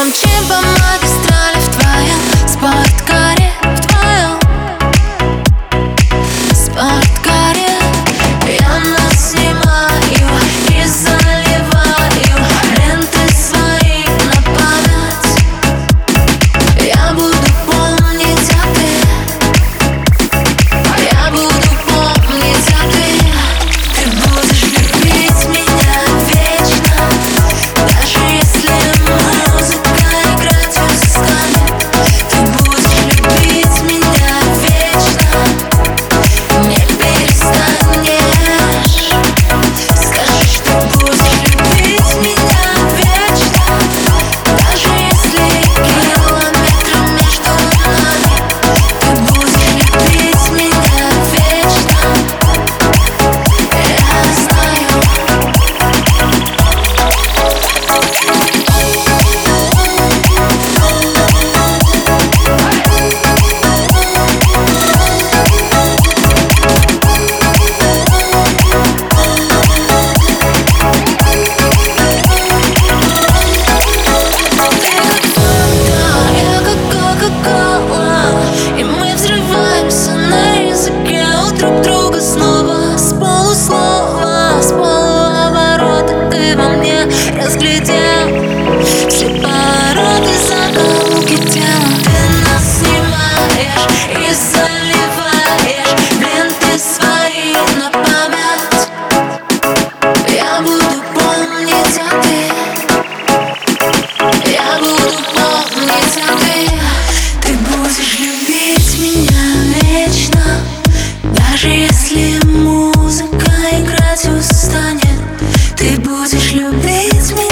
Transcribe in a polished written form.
Мчим по магистрали в твоем спорткаре, в твоем спорткаре. Я нас снимаю и заливаю ленты свои на память. Я буду помнить, а ты, я буду помнить, а ты будешь любить меня вечно, даже если музыка играть устанет. Ты будешь любить меня вечно, не перестанешь. Скажи, что будешь любить меня вечно, даже если километры между нами. Ты будешь любить меня вечно, я знаю. Я как Кока-Кола, и мы взрываемся на языке у друг друга снова. С полуслова, с полуоборота ты во мне разглядел все повороты, закоулки тела. Ты нас снимаешь и заливаешь ленты свои на память. Я буду помнить, а ты, я буду помнить, а ты будешь любить меня вечно, даже если музыка играть устанет. Ты будешь любить меня